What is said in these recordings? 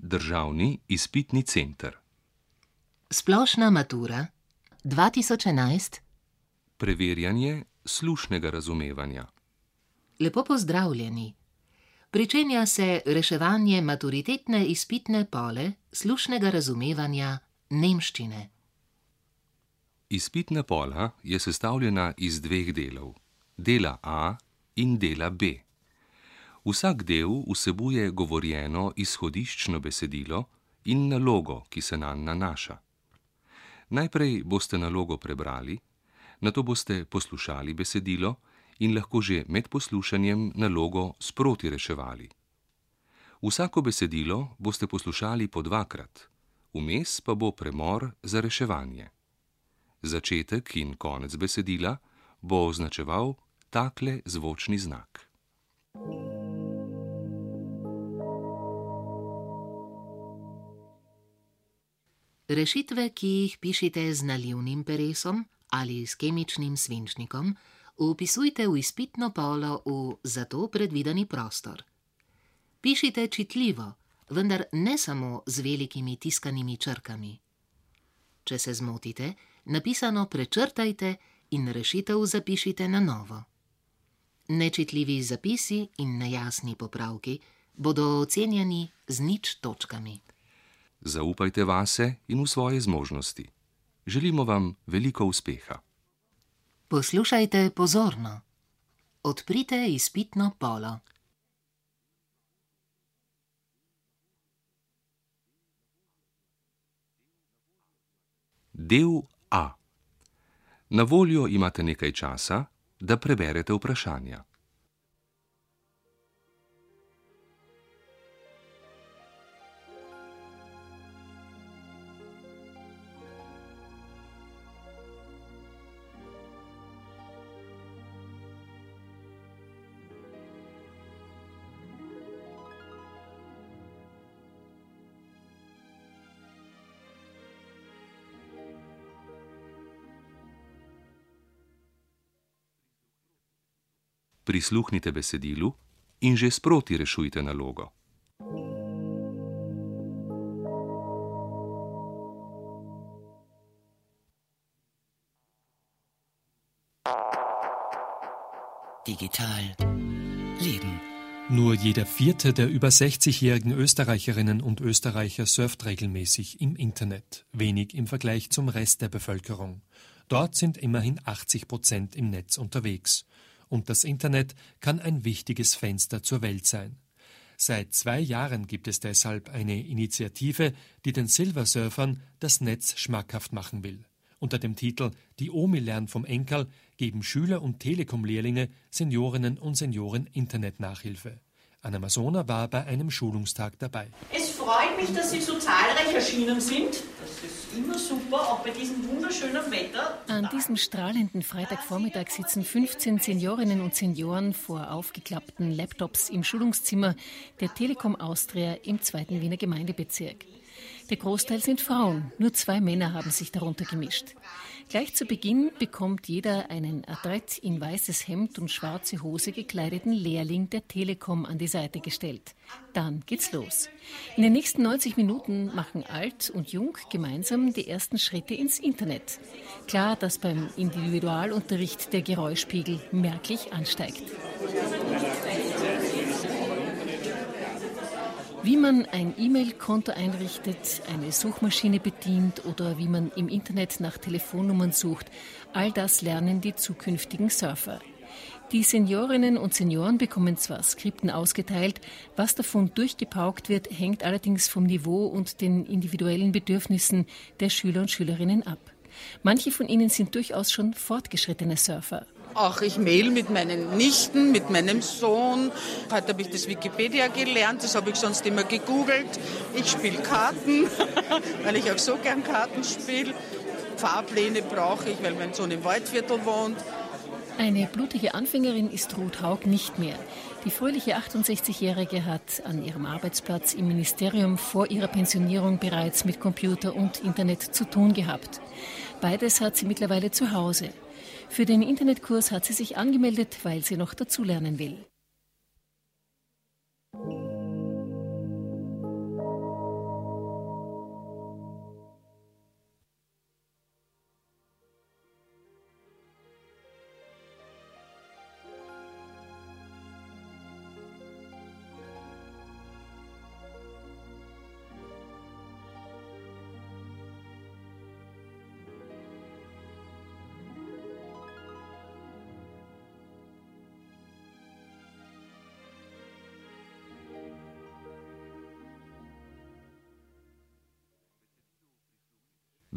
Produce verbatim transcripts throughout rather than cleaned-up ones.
Državni izpitni center. Splošna matura dva tisoč enajst. Preverjanje slušnega razumevanja. Lepo pozdravljeni. Pričenja se reševanje maturitetne izpitne pole slušnega razumevanja nemščine. Izpitna pola je sestavljena iz dveh delov, dela A in dela B. Vsak del vsebuje govorjeno izhodiščno besedilo in nalogo, ki se nanj nanaša. Najprej boste nalogo prebrali, nato boste poslušali besedilo in lahko že med poslušanjem nalogo sproti reševali. Vsako besedilo boste poslušali po dvakrat, vmes pa bo premor za reševanje. Začetek in konec besedila bo označeval takle zvočni znak. Rešitve, ki jih pišite z nalivnim peresom ali s kemičnim svinčnikom, vpisujte v izpitno polo v za to predvideni prostor. Pišite čitljivo, vendar ne samo z velikimi tiskanimi črkami. Če se zmotite, napisano prečrtajte in rešitev zapišite na novo. Nečitljivi zapisi in nejasni popravki bodo ocenjeni z nič točkami. Zaupajte vase in v svoje zmožnosti. Želimo vam veliko uspeha. Poslušajte pozorno. Odprite izpitno polo. Del A. Na voljo imate nekaj časa, da preberete vprašanja. Prisluhnite besedilu in že sproti rešujte nalogo. Digital Leben. Nur jeder vierte der über sechzigjährigen Österreicherinnen und Österreicher surft regelmäßig im Internet, wenig im Vergleich zum Rest der Bevölkerung. Dort sind immerhin achtzig Prozent im Netz unterwegs. Und das Internet kann ein wichtiges Fenster zur Welt sein. Seit zwei Jahren gibt es deshalb eine Initiative, die den Silversurfern das Netz schmackhaft machen will. Unter dem Titel »Die Omi lernt vom Enkel« geben Schüler und Telekom-Lehrlinge Seniorinnen und Senioren Internetnachhilfe. Anna Masona war bei einem Schulungstag dabei. Es freut mich, dass Sie so zahlreich erschienen sind. Das ist immer super, auch bei diesem wunderschönen Wetter. An diesem strahlenden Freitagvormittag sitzen fünfzehn Seniorinnen und Senioren vor aufgeklappten Laptops im Schulungszimmer der Telekom Austria im zweiten Wiener Gemeindebezirk. Der Großteil sind Frauen, nur zwei Männer haben sich darunter gemischt. Gleich zu Beginn bekommt jeder einen adrett in weißes Hemd und schwarze Hose gekleideten Lehrling der Telekom an die Seite gestellt. Dann geht's los. In den nächsten neunzig Minuten machen Alt und Jung gemeinsam die ersten Schritte ins Internet. Klar, dass beim Individualunterricht der Geräuschpegel merklich ansteigt. Wie man ein E-Mail-Konto einrichtet, eine Suchmaschine bedient oder wie man im Internet nach Telefonnummern sucht, all das lernen die zukünftigen Surfer. Die Seniorinnen und Senioren bekommen zwar Skripten ausgeteilt, was davon durchgepaukt wird, hängt allerdings vom Niveau und den individuellen Bedürfnissen der Schüler und Schülerinnen ab. Manche von ihnen sind durchaus schon fortgeschrittene Surfer. Auch ich mail mit meinen Nichten, mit meinem Sohn. Heute habe ich das Wikipedia gelernt, das habe ich sonst immer gegoogelt. Ich spiele Karten, weil ich auch so gern Karten spiele. Fahrpläne brauche ich, weil mein Sohn im Waldviertel wohnt. Eine blutige Anfängerin ist Ruth Haug nicht mehr. Die fröhliche achtundsechzigjährige hat an ihrem Arbeitsplatz im Ministerium vor ihrer Pensionierung bereits mit Computer und Internet zu tun gehabt. Beides hat sie mittlerweile zu Hause. Für den Internetkurs hat sie sich angemeldet, weil sie noch dazulernen will.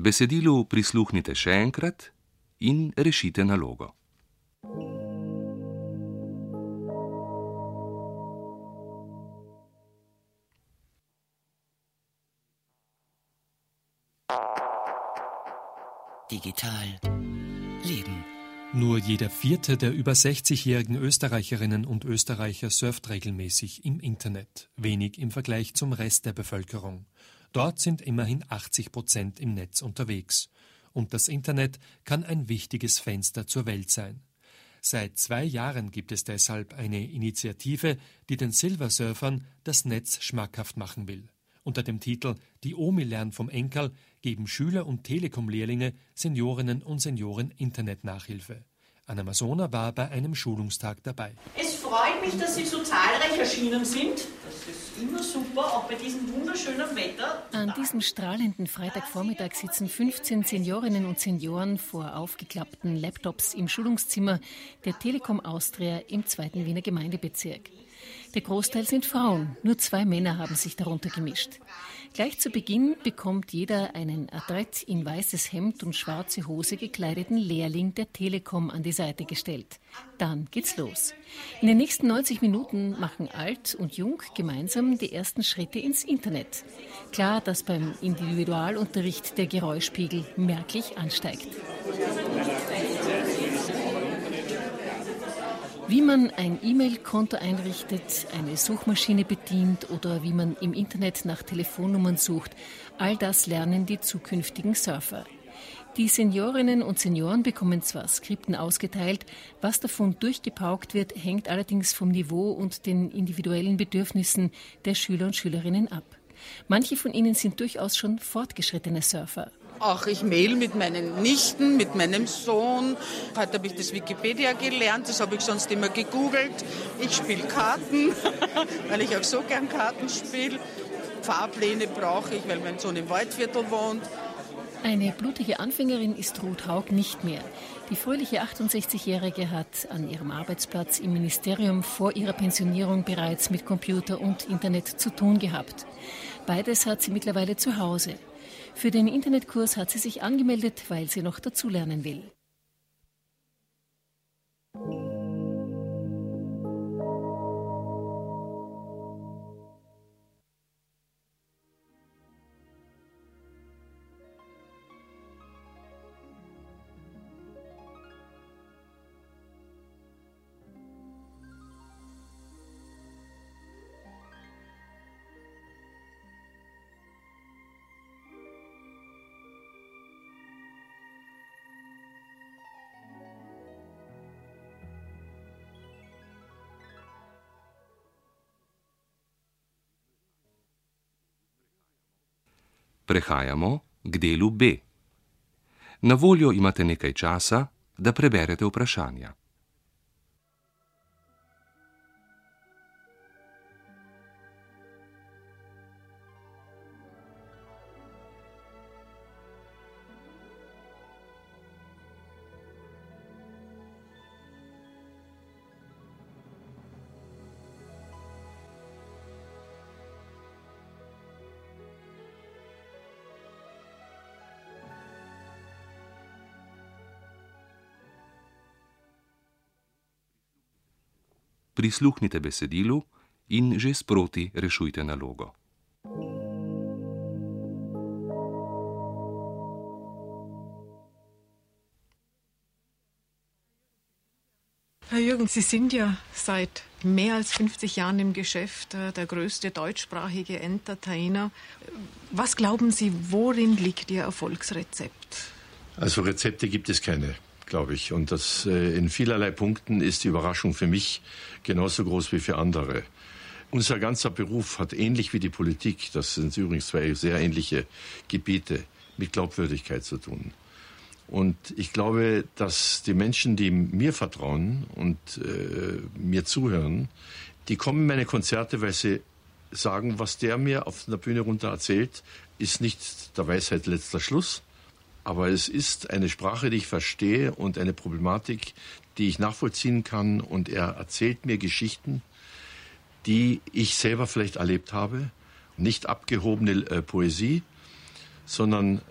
Besedilu prisluhnite še enkrat in rešite nalogo. Digital leben. Nur jeder vierte der über sechzigjährigen Österreicherinnen und Österreicher surft regelmäßig im Internet, wenig im Vergleich zum Rest der Bevölkerung. Dort sind immerhin achtzig Prozent im Netz unterwegs. Und das Internet kann ein wichtiges Fenster zur Welt sein. Seit zwei Jahren gibt es deshalb eine Initiative, die den Silversurfern das Netz schmackhaft machen will. Unter dem Titel »Die Omi lernt vom Enkel« geben Schüler und Telekom-Lehrlinge, Seniorinnen und Senioren Internetnachhilfe. Anna Masona war bei einem Schulungstag dabei. Es freut mich, dass Sie so zahlreich erschienen sind. Das ist immer super, auch bei diesem wunderschönen Wetter. An diesem strahlenden Freitagvormittag sitzen fünfzehn Seniorinnen und Senioren vor aufgeklappten Laptops im Schulungszimmer der Telekom Austria im zweiten Wiener Gemeindebezirk. Der Großteil sind Frauen, nur zwei Männer haben sich darunter gemischt. Gleich zu Beginn bekommt jeder einen adrett in weißes Hemd und schwarze Hose gekleideten Lehrling der Telekom an die Seite gestellt. Dann geht's los. In den nächsten neunzig Minuten machen alt und jung gemeinsam die ersten Schritte ins Internet. Klar, dass beim Individualunterricht der Geräuschpegel merklich ansteigt. Wie man ein E-Mail-Konto einrichtet, eine Suchmaschine bedient oder wie man im Internet nach Telefonnummern sucht, all das lernen die zukünftigen Surfer. Die Seniorinnen und Senioren bekommen zwar Skripten ausgeteilt, was davon durchgepaukt wird, hängt allerdings vom Niveau und den individuellen Bedürfnissen der Schüler und Schülerinnen ab. Manche von ihnen sind durchaus schon fortgeschrittene Surfer. Auch ich mail mit meinen Nichten, mit meinem Sohn. Heute habe ich das Wikipedia gelernt, das habe ich sonst immer gegoogelt. Ich spiele Karten, weil ich auch so gern Karten spiele. Fahrpläne brauche ich, weil mein Sohn im Waldviertel wohnt. Eine blutige Anfängerin ist Ruth Haug nicht mehr. Die fröhliche achtundsechzigjährige hat an ihrem Arbeitsplatz im Ministerium vor ihrer Pensionierung bereits mit Computer und Internet zu tun gehabt. Beides hat sie mittlerweile zu Hause. Für den Internetkurs hat sie sich angemeldet, weil sie noch dazulernen will. Prehajamo k delu B. Na voljo imate nekaj časa, da preberete vprašanja. Prisluhnite besedilu in že sproti rešujte nalogo. Herr Jürgen, Sie sind ja seit mehr als fünfzig Jahren im Geschäft, der größte deutschsprachige Entertainer. Was glauben Sie, worin liegt Ihr Erfolgsrezept? Also Rezepte gibt es keine, glaube ich. Und das äh, in vielerlei Punkten ist die Überraschung für mich genauso groß wie für andere. Unser ganzer Beruf hat ähnlich wie die Politik, das sind übrigens zwei sehr ähnliche Gebiete, mit Glaubwürdigkeit zu tun. Und ich glaube, dass die Menschen, die mir vertrauen und äh, mir zuhören, die kommen in meine Konzerte, weil sie sagen, was der mir auf der Bühne runter erzählt, ist nicht der Weisheit letzter Schluss. Aber es ist eine Sprache, die ich verstehe und eine Problematik, die ich nachvollziehen kann. Und er erzählt mir Geschichten, die ich selber vielleicht erlebt habe. Nicht abgehobene äh, Poesie, sondern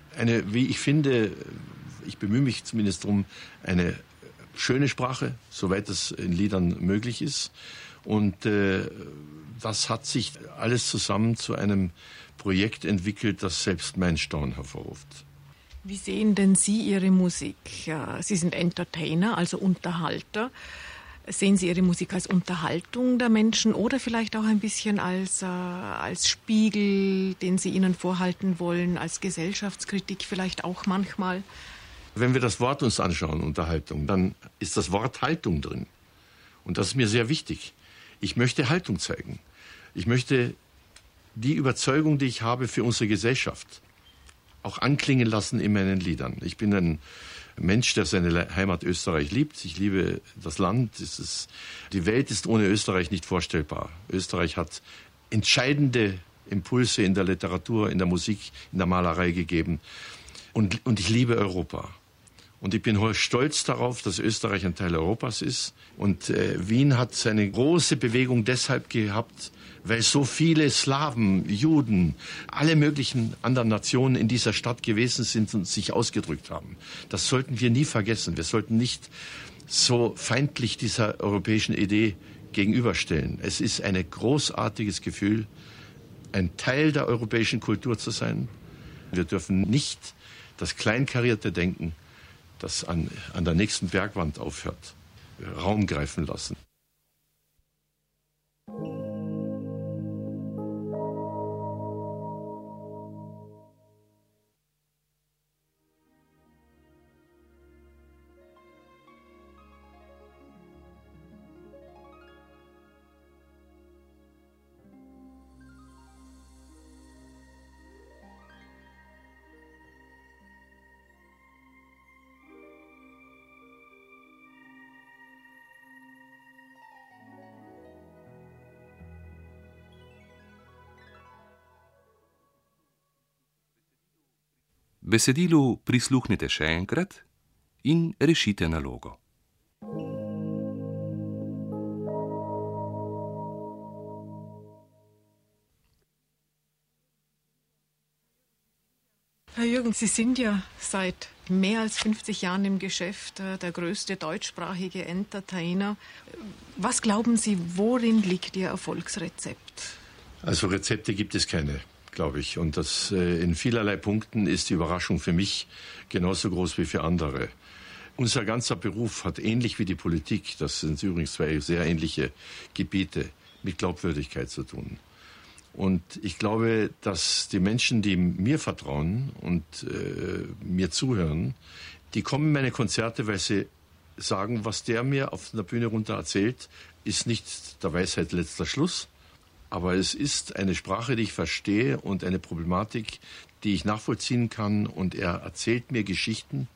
eine, wie ich finde, ich bemühe mich zumindest darum, eine schöne Sprache, soweit es in Liedern möglich ist. Und äh, das hat sich alles zusammen zu einem Projekt entwickelt, das selbst mein Staunen hervorruft. Wie sehen denn Sie Ihre Musik? Sie sind Entertainer, also Unterhalter. Sehen Sie Ihre Musik als Unterhaltung der Menschen oder vielleicht auch ein bisschen als, äh, als Spiegel, den Sie ihnen vorhalten wollen, als Gesellschaftskritik vielleicht auch manchmal? Wenn wir das Wort uns anschauen, Unterhaltung, dann ist das Wort Haltung drin. Und das ist mir sehr wichtig. Ich möchte Haltung zeigen. Ich möchte die Überzeugung, die ich habe für unsere Gesellschaft, auch anklingen lassen in meinen Liedern. Ich bin ein Mensch, der seine Heimat Österreich liebt. Ich liebe das Land. Es ist, die Welt ist ohne Österreich nicht vorstellbar. Österreich hat entscheidende Impulse in der Literatur, in der Musik, in der Malerei gegeben. Und, und ich liebe Europa. Und ich bin stolz darauf, dass Österreich ein Teil Europas ist. Und äh, Wien hat seine große Bewegung deshalb gehabt, weil so viele Slawen, Juden, alle möglichen anderen Nationen in dieser Stadt gewesen sind und sich ausgedrückt haben. Das sollten wir nie vergessen. Wir sollten nicht so feindlich dieser europäischen Idee gegenüberstellen. Es ist ein großartiges Gefühl, ein Teil der europäischen Kultur zu sein. Wir dürfen nicht das kleinkarierte Denken, das an, an der nächsten Bergwand aufhört, Raum greifen lassen. Besedilu prisluhnite še enkrat in rešite nalogo. Herr Jürgen, Sie sind ja seit mehr als fünfzig Jahren im Geschäft, der größte deutschsprachige Entertainer. Was glauben Sie, worin liegt Ihr Erfolgsrezept? Also Rezepte gibt es keine, glaube ich. Und das äh, in vielerlei Punkten ist die Überraschung für mich genauso groß wie für andere. Unser ganzer Beruf hat ähnlich wie die Politik, das sind übrigens zwei sehr ähnliche Gebiete, mit Glaubwürdigkeit zu tun. Und ich glaube, dass die Menschen, die mir vertrauen und äh, mir zuhören, die kommen in meine Konzerte, weil sie sagen, was der mir auf der Bühne runter erzählt, ist nicht der Weisheit letzter Schluss. Aber es ist eine Sprache, die ich verstehe und eine Problematik, die ich nachvollziehen kann. Und er erzählt mir Geschichten,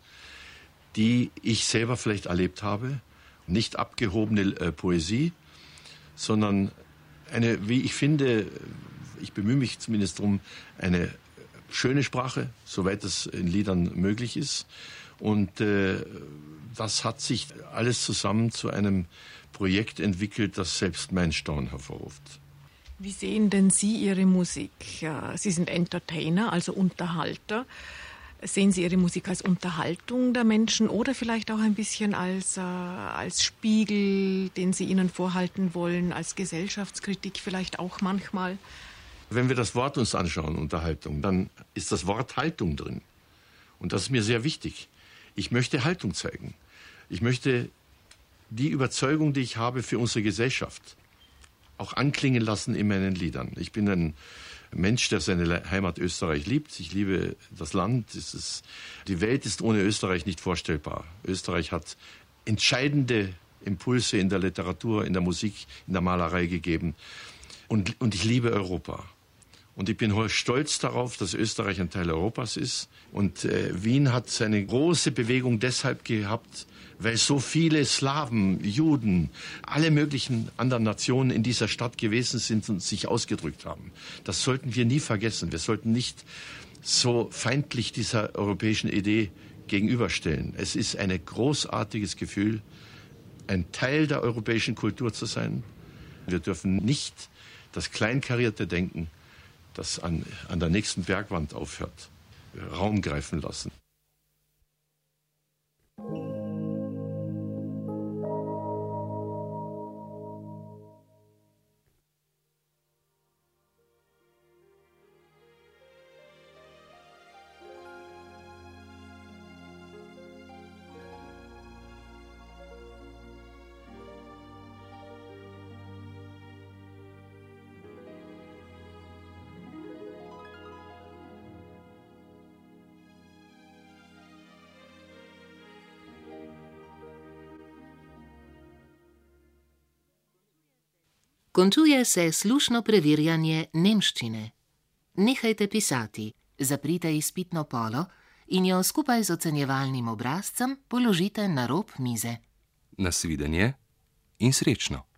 die ich selber vielleicht erlebt habe. Nicht abgehobene äh, Poesie, sondern eine, wie ich finde, ich bemühe mich zumindest darum, eine schöne Sprache, soweit es in Liedern möglich ist. Und äh, das hat sich alles zusammen zu einem Projekt entwickelt, das selbst mein Staunen hervorruft. Wie sehen denn Sie Ihre Musik? Sie sind Entertainer, also Unterhalter. Sehen Sie Ihre Musik als Unterhaltung der Menschen oder vielleicht auch ein bisschen als, äh, als Spiegel, den Sie ihnen vorhalten wollen, als Gesellschaftskritik vielleicht auch manchmal? Wenn wir das Wort uns anschauen, Unterhaltung, dann ist das Wort Haltung drin. Und das ist mir sehr wichtig. Ich möchte Haltung zeigen. Ich möchte die Überzeugung, die ich habe für unsere Gesellschaft, auch anklingen lassen in meinen Liedern. Ich bin ein Mensch, der seine Heimat Österreich liebt. Ich liebe das Land. Es ist, die Welt ist ohne Österreich nicht vorstellbar. Österreich hat entscheidende Impulse in der Literatur, in der Musik, in der Malerei gegeben. Und, und ich liebe Europa. Und ich bin stolz darauf, dass Österreich ein Teil Europas ist. Und äh, Wien hat seine große Bewegung deshalb gehabt, weil so viele Slawen, Juden, alle möglichen anderen Nationen in dieser Stadt gewesen sind und sich ausgedrückt haben. Das sollten wir nie vergessen. Wir sollten nicht so feindlich dieser europäischen Idee gegenüberstellen. Es ist ein großartiges Gefühl, ein Teil der europäischen Kultur zu sein. Wir dürfen nicht das kleinkarierte Denken, das an, an der nächsten Bergwand aufhört, Raum greifen lassen. Končuje se slušno preverjanje nemščine. Nehajte pisati, zaprite izpitno polo in jo skupaj z ocenjevalnim obrazcem položite na rob mize. Nasvidenje in srečno!